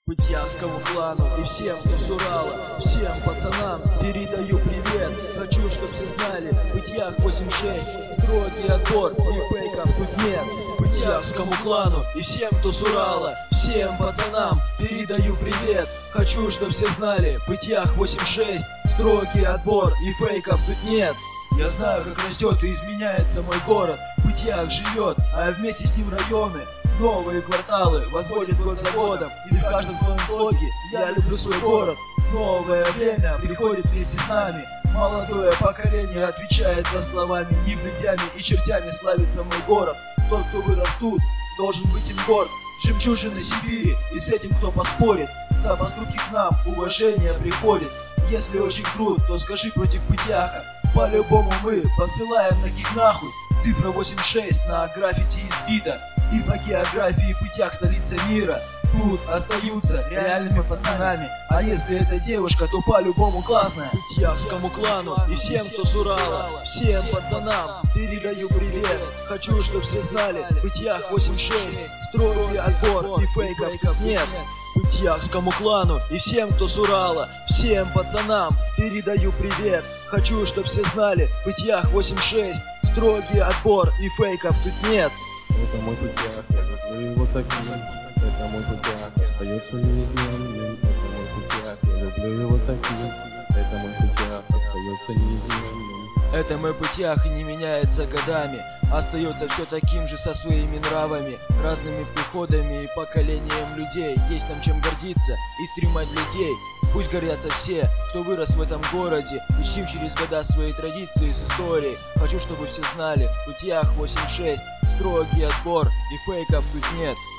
Путявскому клану и всем, кто с Урала, всем пацанам передаю привет. Хочу, чтоб все знали, в Путях 8-6, строгий отбор и фейков тут нет. Путявскому клану и всем, кто с Урала, всем пацанам передаю привет. Хочу, чтоб все знали, в Путях 8-6, строгий отбор и фейков тут нет. Я знаю, как растет и изменяется мой город. В Путях живет, а вместе с ним районы. Новые кварталы возводят год за годом. И в каждом своем слоге я люблю свой город. Новое время приходит вместе с нами. Молодое поколение отвечает за словами. Нефтями и чертями славится мой город. Тот, кто вырос тут, должен быть им горд. Жемчужины Сибири, и с этим кто поспорит. За поступки к нам уважение приходит. Если очень крут, то скажи против Путяха. По-любому мы посылаем таких нахуй. Цифра 86 на граффити из гида. И по географии Путях столица мира. Тут остаются реальными пацанами. А если это девушка, то по-любому классная. Путявскому клану и всем, кто с Урала, всем пацанам передаю привет. Хочу, чтоб все знали, в Путях 8-6, строгий отбор и фейков нет. Путявскому клану и всем, кто с Урала, всем пацанам передаю привет. Хочу, чтоб все знали, в Путях 8-6, строгий отбор и фейков тут нет. Это мой Путях, я люблю его таким. Это мой Путях, остается неизменным. Это мой Путях, я люблю его таким. Это мой Путях, остается неизменным. Это мой Путях и не меняется годами. Остается все таким же со своими нравами, разными приходами и поколением людей. Есть нам чем гордиться и стремать людей. Пусть гордятся все, кто вырос в этом городе, ищем через года свои традиции с историей. Хочу, чтобы все знали, в Путях 8-6, строгий отбор и фейков тут нет.